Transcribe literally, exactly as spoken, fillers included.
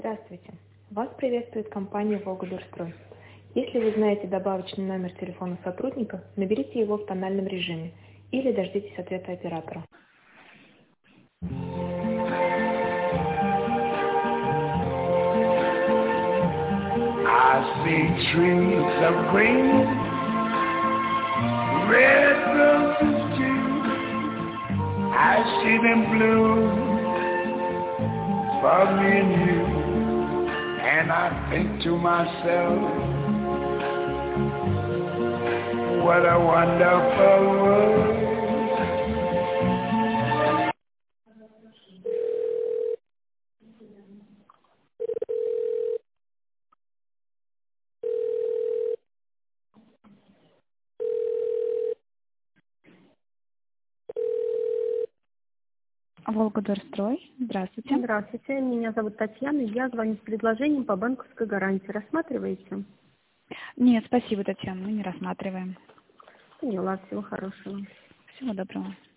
Здравствуйте! Вас приветствует компания «Волгодорстрой». Если вы знаете добавочный номер телефона сотрудника, наберите его в тональном режиме или дождитесь ответа оператора. I see trees of green, red roses too. I see them blue for me and you. And I think to myself, what a wonderful world. Волгодорстрой. Здравствуйте. Здравствуйте, меня зовут Татьяна, я звоню с предложением по банковской гарантии. Рассматриваете? Нет, спасибо, Татьяна, мы не рассматриваем. Поняла, всего хорошего. Всего доброго.